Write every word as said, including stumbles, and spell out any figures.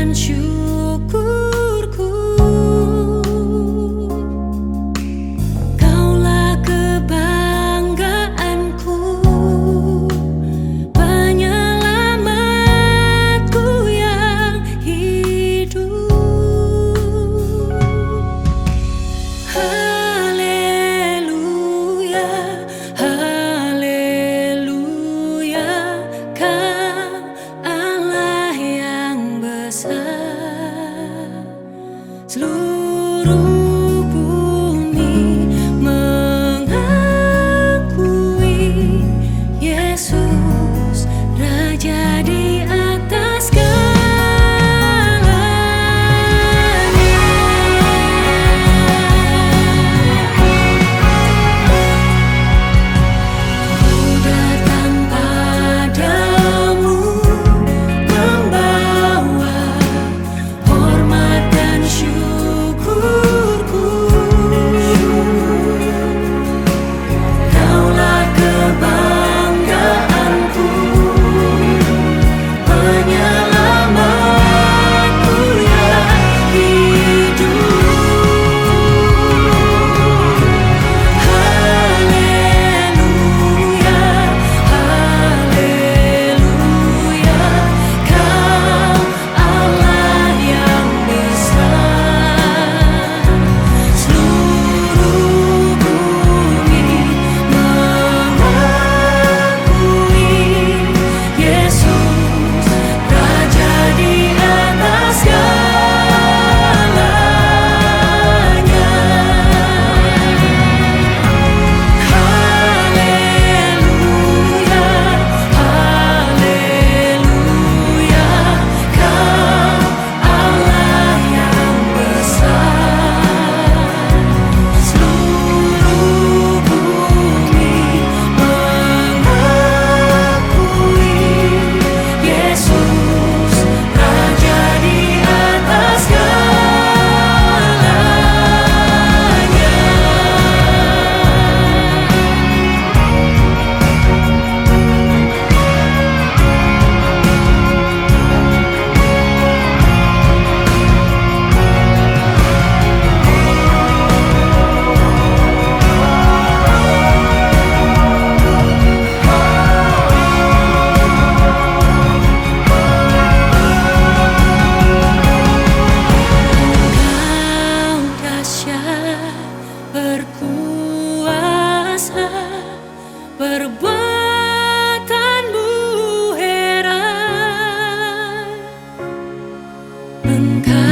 syukurku. Kaulah kebanggaanku, penyelamatku yang hidup. Haleluya, haleluya, Kau Allah yang besar. Seluruh bumi mengakui Yesus Raja di atas segalanya. Ku datang padamu membawa hormat dan syukurku. Kaulah kebanggaanku, penyelamatku yang hidup. Haleluya, haleluya, Kau Allah yang besar. Seluruh bumi mengakui Yesus Raja di atas segalanya. Haleluya, haleluya, Kau Allah yang besar. Seluruh bumi mengakui Yesus Raja di atas segalanya. Kau dahsyat, berkuasa, perbuatanmu heran. Engkau